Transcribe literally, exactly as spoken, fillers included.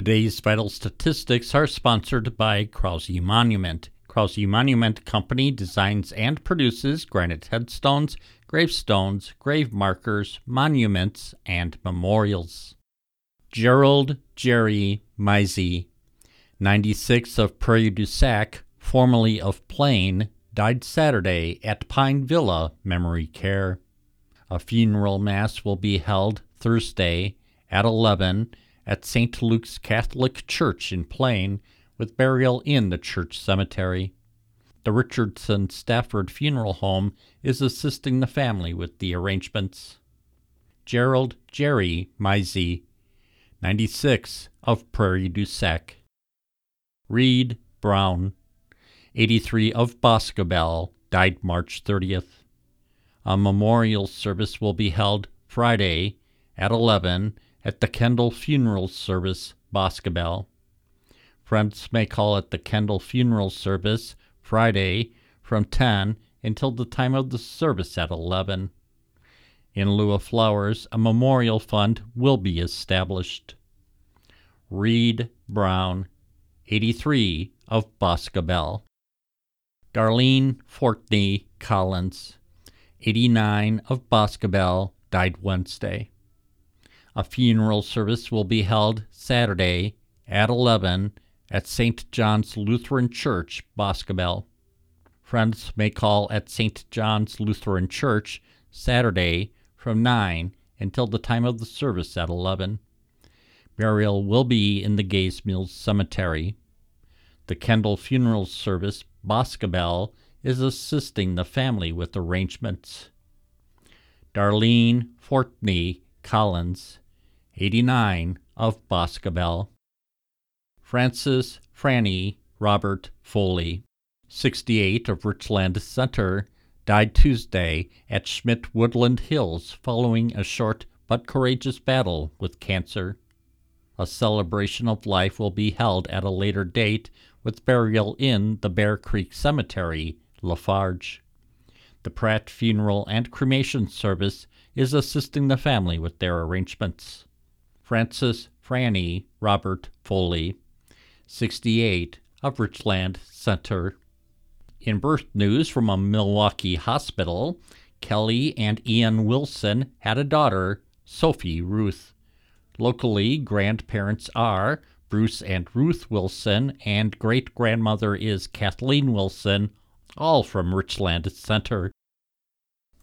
Today's vital statistics are sponsored by Krause Monument. Krause Monument Company designs and produces granite headstones, gravestones, grave markers, monuments, and memorials. Gerald Jerry Mizey, ninety-six, of Prairie du Sac, formerly of Plain, died Saturday at Pine Villa Memory Care. A funeral mass will be held Thursday at eleven at Saint Luke's Catholic Church in Plain, with burial in the church cemetery. The Richardson Stafford Funeral Home is assisting the family with the arrangements. Gerald Jerry Mizey, ninety-six, of Prairie du Sac. Reed Brown, eighty-three, of Boscobel, died March thirtieth. A memorial service will be held Friday at eleven at the Kendall Funeral Service, Boscobel. Friends may call at the Kendall Funeral Service Friday from ten until the time of the service at eleven. In lieu of flowers, a memorial fund will be established. Reed Brown, eighty-three, of Boscobel. Darlene Fortney Collins, eighty-nine, of Boscobel, died Wednesday. A funeral service will be held Saturday at eleven at Saint John's Lutheran Church, Boscobel. Friends may call at Saint John's Lutheran Church Saturday from nine until the time of the service at eleven. Burial will be in the Gays Mills Cemetery. The Kendall Funeral Service, Boscobel, is assisting the family with arrangements. Darlene Fortney Collins, eighty-nine, of Boscobel. Francis Franny Robert Foley, sixty-eight, of Richland Center, died Tuesday at Schmidt Woodland Hills following a short but courageous battle with cancer. A celebration of life will be held at a later date with burial in the Bear Creek Cemetery, Lafarge. The Pratt Funeral and Cremation Service is assisting the family with their arrangements. Francis Franny Robert Foley, sixty-eight, of Richland Center. In birth news from a Milwaukee hospital, Kelly and Ian Wilson had a daughter, Sophie Ruth. Locally, grandparents are Bruce and Ruth Wilson, and great-grandmother is Kathleen Wilson, all from Richland Center.